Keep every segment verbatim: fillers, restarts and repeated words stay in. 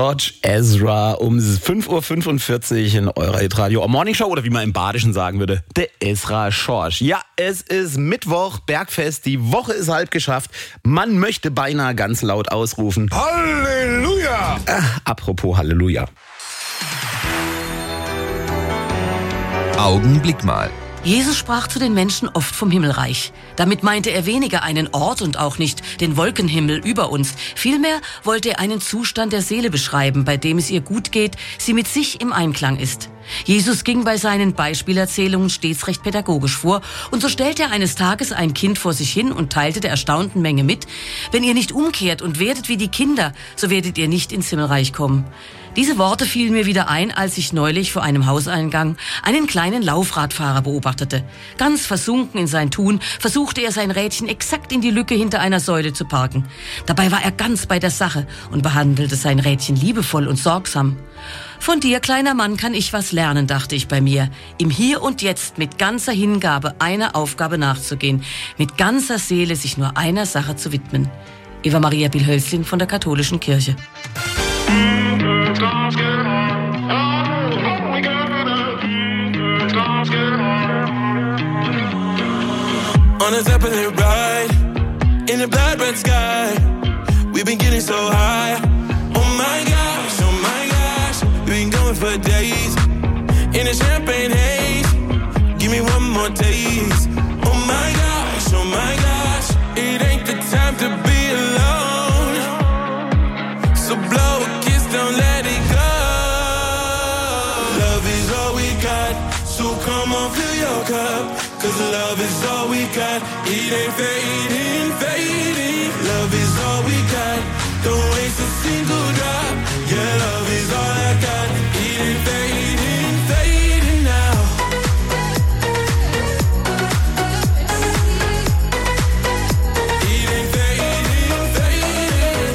George Ezra um fünf Uhr fünfundvierzig in eurer Hitradio Morning Show oder wie man im Badischen sagen würde, der Ezra Schorsch. Ja, es ist Mittwoch, Bergfest, die Woche ist halb geschafft. Man möchte beinahe ganz laut ausrufen: Halleluja! Äh, apropos Halleluja. Augenblick mal. Jesus sprach zu den Menschen oft vom Himmelreich. Damit meinte er weniger einen Ort und auch nicht den Wolkenhimmel über uns. Vielmehr wollte er einen Zustand der Seele beschreiben, bei dem es ihr gut geht, sie mit sich im Einklang ist. Jesus ging bei seinen Beispielerzählungen stets recht pädagogisch vor und so stellte er eines Tages ein Kind vor sich hin und teilte der erstaunten Menge mit: Wenn ihr nicht umkehrt und werdet wie die Kinder, so werdet ihr nicht ins Himmelreich kommen. Diese Worte fielen mir wieder ein, als ich neulich vor einem Hauseingang einen kleinen Laufradfahrer beobachtete. Ganz versunken in sein Tun versuchte er, sein Rädchen exakt in die Lücke hinter einer Säule zu parken. Dabei war er ganz bei der Sache und behandelte sein Rädchen liebevoll und sorgsam. Von dir, kleiner Mann, kann ich was lernen, dachte ich bei mir. Im Hier und Jetzt mit ganzer Hingabe einer Aufgabe nachzugehen, mit ganzer Seele sich nur einer Sache zu widmen. Eva Maria Biel-Hölzling von der Katholischen Kirche. On a Zeppelin ride, in a blood red sky, we've been getting so high. Oh my gosh, oh my gosh, we've been going for days, in a champagne haze, give me one more taste. Oh my gosh, oh my gosh, it ain't the time to be alone, so blow a kiss, don't let it go. Love is all we got, so come on, fill your cup. Cause love is all we got, it ain't fading, fading. Love is all we got, don't waste a single drop. Yeah, love is all I got, it ain't fading, fading now. It ain't fading, fading.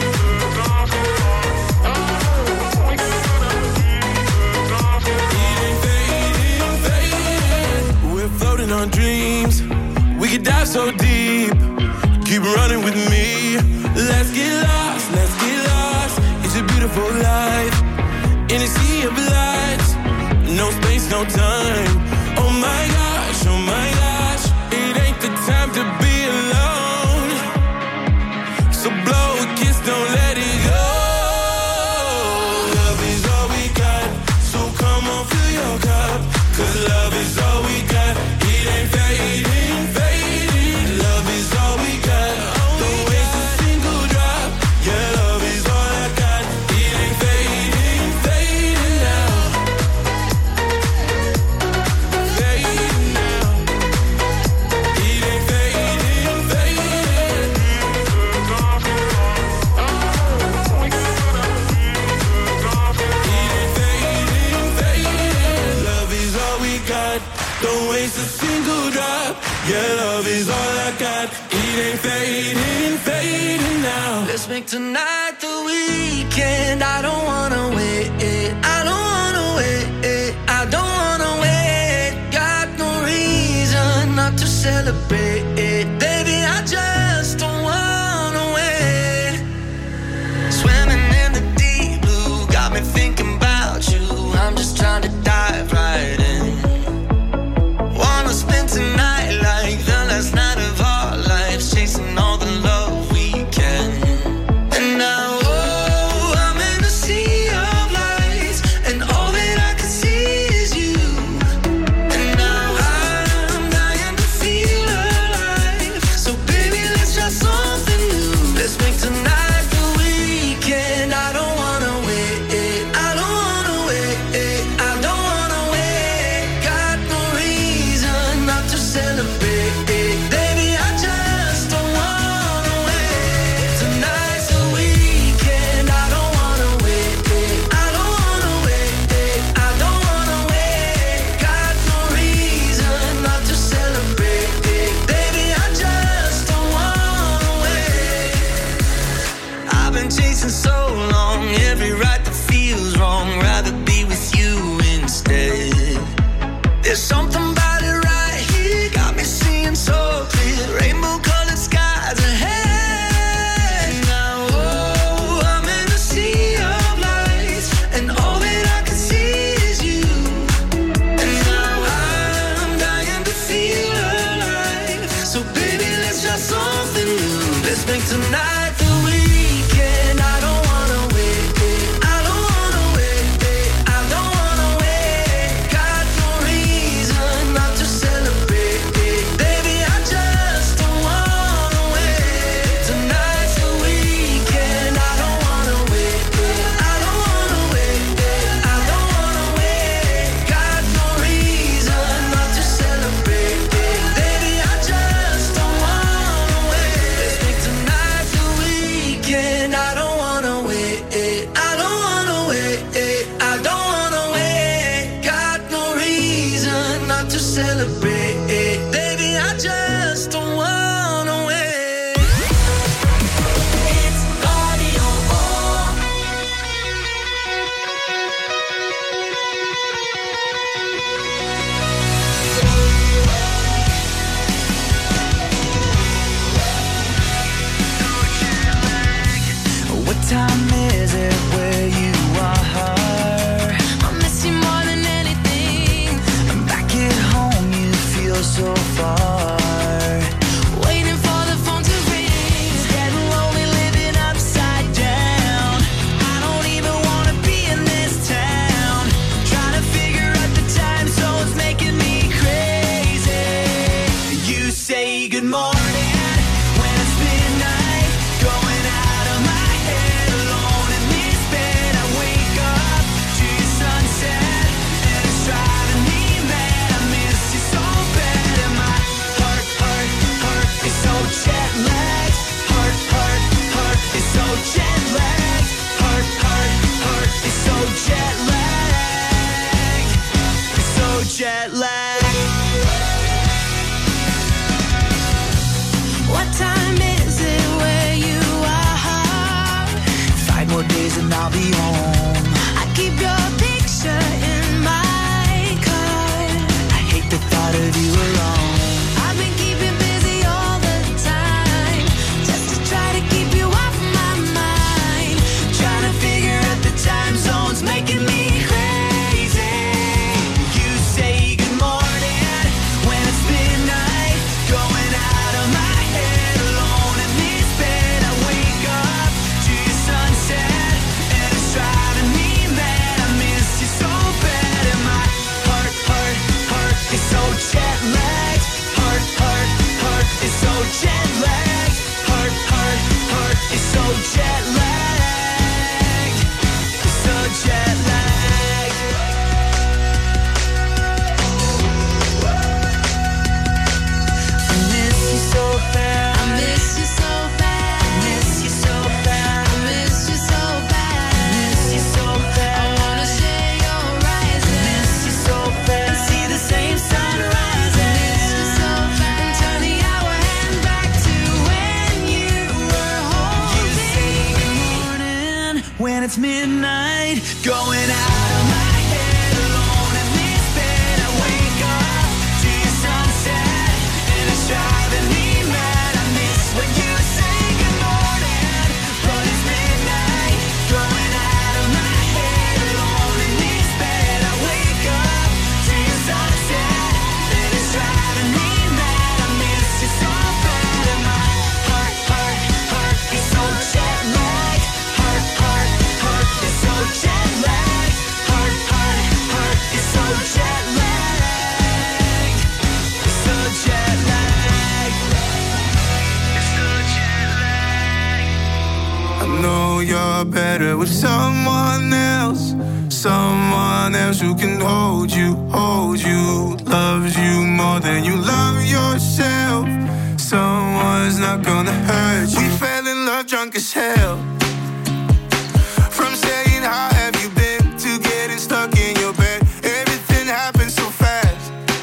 It ain't fading, fading. We're floating on dreams, we could dive so deep. Keep running with me, let's get lost, let's get lost. It's a beautiful life, in a sea of lights. No space, no time. Oh my gosh, oh my gosh, it ain't the time to be alone, so blow a kiss, don't let it go. Love is all we got, so come on, fill your cup. Cause love is all we got, it ain't fading, fading. Love is all we got, don't waste a single drop. Yeah, love is all I got, it ain't fading, fading now. Fading now. It ain't fading, fading. It ain't fading, fading. Love is all we got, don't waste a single drop. Yeah, love is all I got, it ain't fading, fading now. Let's make tonight the weekend. I don't wanna wait. I don't wanna wait. I don't wanna wait. Got no reason not to celebrate. Baby, I just don't wanna wait. Swimming in the deep blue, got me thinking about you. I'm just trying to dive right in. Wanna spend tonight like the last night of our lives, chasing all the love we can. And now, oh, I'm in a sea of lights, and all that I can see is you. And now I'm dying to feel alive. celebrate. Baby, I just don't wanna wait. It's Radio O. What time is it where you are? I miss you more than anything. I'm back at home, you feel so far. Waiting for the phone to ring. It's getting lonely living upside down. I don't even wanna be in this town. Trying to figure out the time zones making me crazy. You say good morning when it's midnight. Going out of my head alone in this bed. I wake up to your sunset and it's driving me mad. I miss you so bad and my heart, heart, heart is so jet lagged. Heart, heart, heart is so jet lagged. Heart, heart, heart is so jet lagged. It's so jet lagged. What time is it where you are? Five more days and I'll be home. I keep your picture in my car. I hate the thought of you alone. I've been keeping busy all the time, just to try to keep you off my mind. Trying to figure out the time zones making me crazy. You say good morning when it's midnight. Going out of my head alone in this bed. I wake up to your sunset and it's driving me mad. I miss you so bad and my heart, heart, heart is so jet lagged. Heart, heart, heart is so jet lagged. Heart, heart, heart is so jet lagged. It's so jet lagged. I miss you so bad. I miss you so bad. I miss you so bad. I miss you so bad. I miss you so bad. I wanna share your rising. I miss you so bad. And see the same sunrise. I miss you so bad. And turn the hour hand back to when you were home. You say good morning when it's midnight. Going out of my head alone in this bed. I wake up to your sunset and it's driving me mad. I miss when you say good morning, but it's midnight. Going out of my head alone in this bed. I wake up to your sunset and it's driving me mad. I miss you so bad and my heart, heart, heart is so jet lagged. Heart, heart, heart is so jet lagged. Heart, heart, heart is so jet lagged. It's so jet lagged. It's so jet lagged. I know you're better with someone else. Someone else who can hold you, hold you. Loves you more than you love yourself. Someone's not gonna hurt you. We fell in love drunk as hell. From saying how have you been to getting stuck in your bed. Everything happened so fast.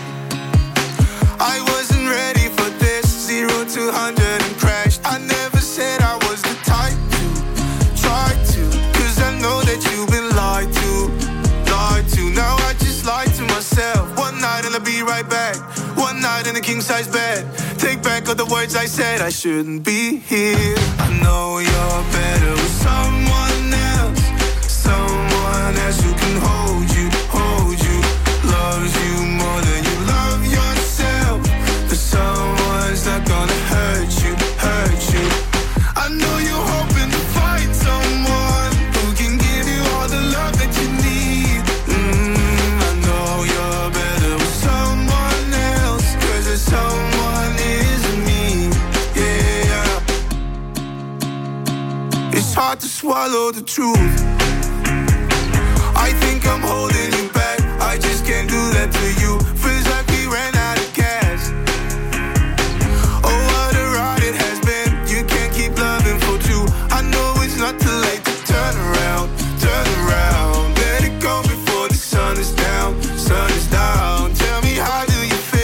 I wasn't ready for this. Zero to hundred and crashed. I never said I was the type to try to, cause I know that you've been lied to, lied to. Now I just lied to myself. One night and I'll be right back. One night in a king size bed. Take back all the words I said. I shouldn't be here. I know you're better with someone else. Someone else who can hold you, hold you. Loves you more than you love yourself. But someone's not gonna hurt you, hurt you. I know you're hoping to find someone who can give you all the love that you need. Mm, I know you're better with someone else, cause there's someone isn't me. Yeah. It's hard to swallow the truth. I think I'm holding you back. I just can't do that to you. Feels like we ran out of gas. Oh, what a ride it has been. You can't keep loving for two. I know it's not too late to turn around, turn around. Let it go before the sun is down, sun is down. Tell me, how do you feel?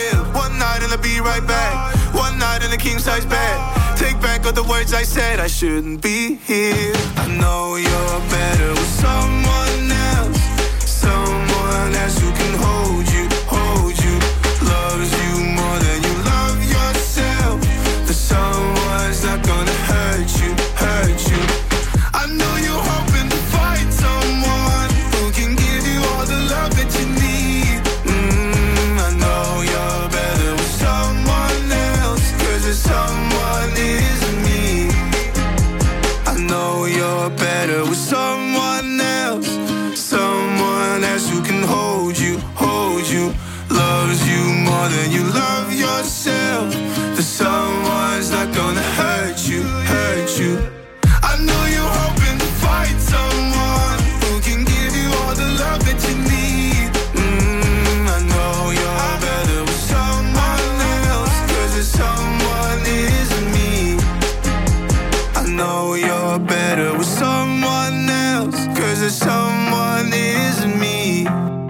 words I said I shouldn't be here. I know you're better with someone else, someone else who can hold you, hold you, loves you more than you love yourself. The someone's not gonna hurt you, hurt you. I know you're hoping to find someone who can give you all the love that you need. Mm, I know you're better with someone else, 'cause there's someone isn't me. I know you're better with someone else, someone else who can hold you, hold you, loves you more than you love yourself. The someone's not gonna hurt you, hurt you. I know you're hoping to find someone who can give you all the love that you need. Mm, I know you're better with someone else, 'cause there's someone isn't me. I know you're better with someone else, 'cause there's someone isn't me.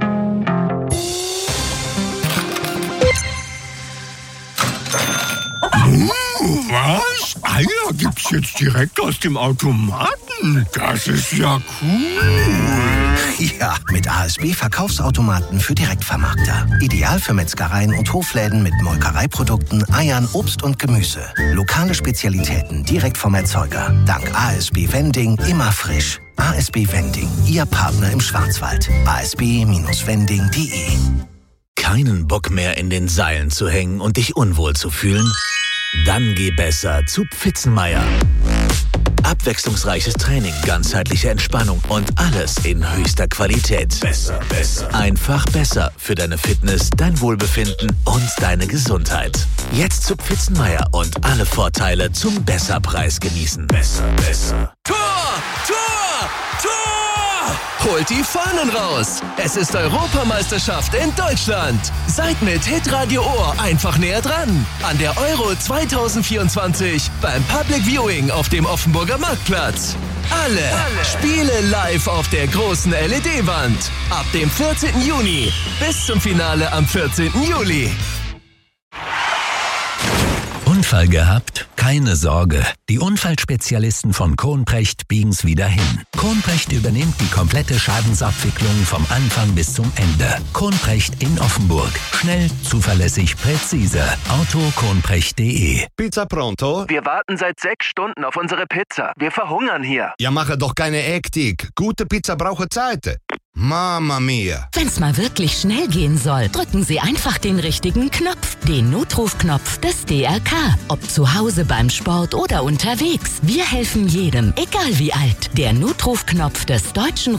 Was? Eier gibt's jetzt direkt aus dem Automaten? Das ist ja cool. Ja, mit A S B Verkaufsautomaten für Direktvermarkter. Ideal für Metzgereien und Hofläden mit Molkereiprodukten, Eiern, Obst und Gemüse. Lokale Spezialitäten direkt vom Erzeuger. Dank A S B Vending immer frisch. A S B Vending, Ihr Partner im Schwarzwald. A S B Vending punkt de. Keinen Bock mehr in den Seilen zu hängen und dich unwohl zu fühlen? Dann geh besser zu Pfitzenmeier. Abwechslungsreiches Training, ganzheitliche Entspannung und alles in höchster Qualität. Besser, besser. Einfach besser für deine Fitness, dein Wohlbefinden und deine Gesundheit. Jetzt zu Pfitzenmeier und alle Vorteile zum Besserpreis genießen. Besser, besser. Tor! Tor! Tor! Holt die Fahnen raus! Es ist Europameisterschaft in Deutschland. Seid mit Hitradio Ohr einfach näher dran. An der Euro zwanzig vierundzwanzig beim Public Viewing auf dem Offenburger Marktplatz. Alle, Alle Spiele live auf der großen L E D-Wand. Ab dem vierzehnten Juni bis zum Finale am vierzehnten Juli. Unfall gehabt? Keine Sorge. Die Unfallspezialisten von Kohnprecht biegen's wieder hin. Kohnprecht übernimmt die komplette Schadensabwicklung vom Anfang bis zum Ende. Kohnprecht in Offenburg. Schnell, zuverlässig, präzise. Auto kohnprecht punkt de. Pizza pronto? Wir warten seit sechs Stunden auf unsere Pizza. Wir verhungern hier. Ja, mache doch keine Hektik. Gute Pizza braucht Zeit. Mamma mia. Wenn's mal wirklich schnell gehen soll, drücken Sie einfach den richtigen Knopf. Den Notrufknopf des D R K. Ob zu Hause, beim Sport oder unterwegs. Wir helfen jedem, egal wie alt. Der Notrufknopf des Deutschen